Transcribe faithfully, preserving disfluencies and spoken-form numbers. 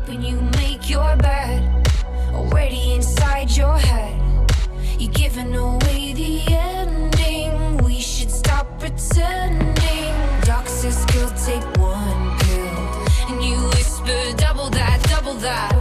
hoping you make your bed already inside your head. You're giving away the ending. We should stop pretending. Doc says girl, take one pill, and you whisper double that, double that.